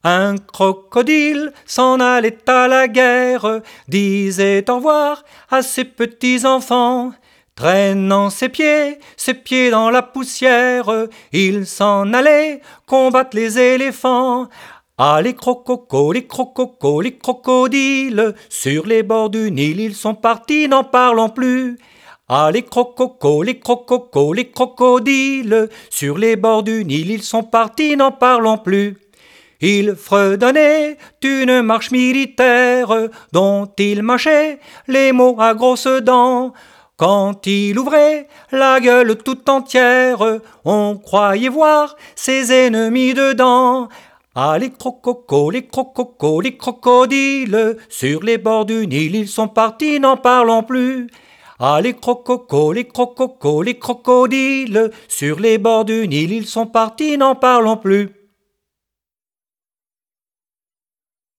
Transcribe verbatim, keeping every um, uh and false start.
Un crocodile s'en allait à la guerre, disait au revoir à ses petits enfants. Traînant ses pieds, ses pieds dans la poussière, il s'en allait combattre les éléphants. Ah les crococos, les crococos, les crocodiles, sur les bords du Nil ils sont partis, n'en parlons plus. Ah les crococos, les crococos, les crocodiles, sur les bords du Nil ils sont partis, n'en parlons plus. Il fredonnait une marche militaire dont il mâchait les mots à grosses dents. Quand il ouvrait la gueule tout entière, on croyait voir ses ennemis dedans. Ah les crococos, les crococos, les crocodiles, sur les bords du Nil ils sont partis, n'en parlons plus. Ah les crococos, les crococos, les crocodiles, sur les bords du Nil ils sont partis, n'en parlons plus.